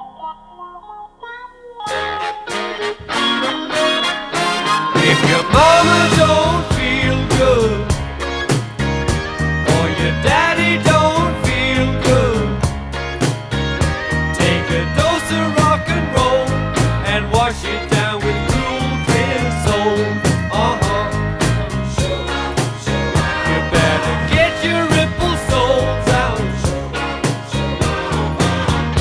If your mama don't feel good, or your daddy don't feel good, take a dose of rock and roll and wash it down.